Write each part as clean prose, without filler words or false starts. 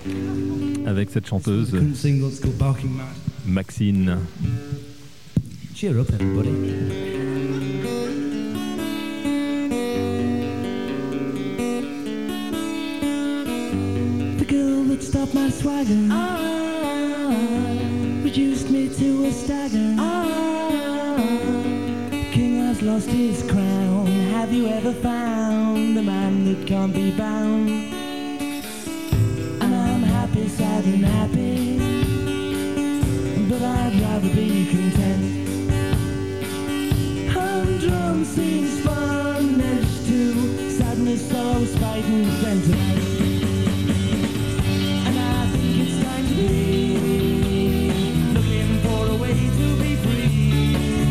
avec cette chanteuse Maxine. Cheer up, everybody. The girl that stopped my swagger, reduced me to a stagger. King has lost his crown. Have you ever found a man that can't be bound? And I'm happy, sad and happy, but I'd rather be content. Humdrum seems fun next to sadness, sorrow, spite and sentiment. And I think it's time to be looking for a way to be free.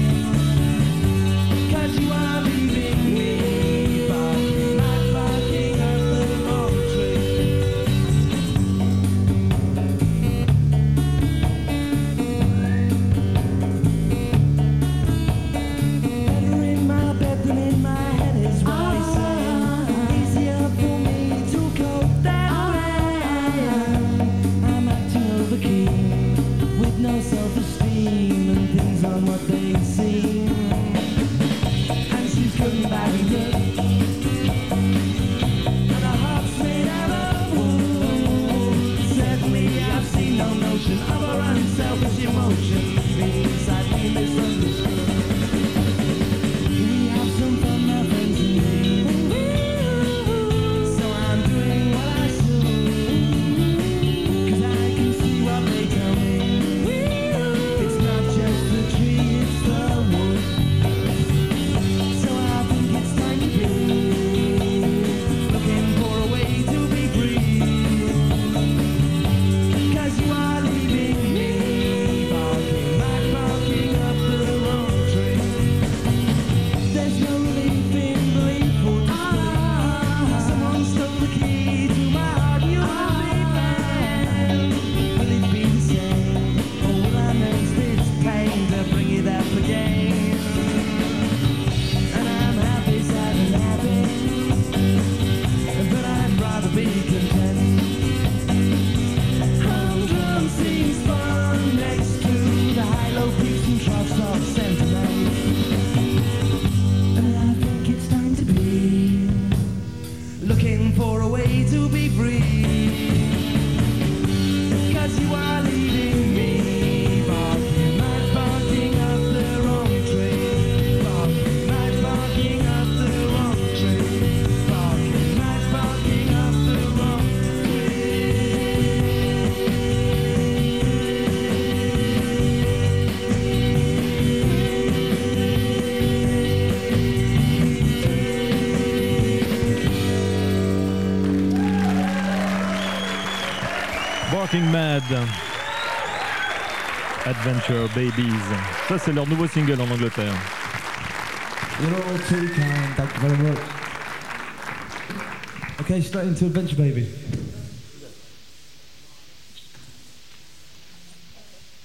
'Cause you are leaving me, but not barking up the wrong tree. Better in my bed than in my head is what I say. Easier for me to cope that way. I'm acting overkey with no self-esteem, and things aren't what they seem. And she's good and bad and good, and her heart's made out of wood. Certainly I've seen no notion of her unselfish emotion being sadly misunderstood. We have some fun, my friends and me, so I'm doing what I should, 'cause I can see what they tell me. It's not just the tree, it's the wood. So I think it's time to be looking for a way to be free. 'Cause you are leaving me, barking up the wrong tree. There's no relief in belief or despair. Someone stole the key to my heart, you will be found. Will it be the same? All I know is this pain to bring it up again. And I'm happy, sad and happy, but I'd rather be content. Humdrum seems fun next to the high-low peaks and troughs of sentiment. And I think it's time to be looking for a way to be free. 'Cause you are leaving me, barking up the wrong tree. Barking up the wrong tree. Barking up the wrong Barking Mad, Adventure Babies. Ça, c'est leur nouveau single en Angleterre. You're all too kind, thank you very much. Okay, straight into Adventure Baby.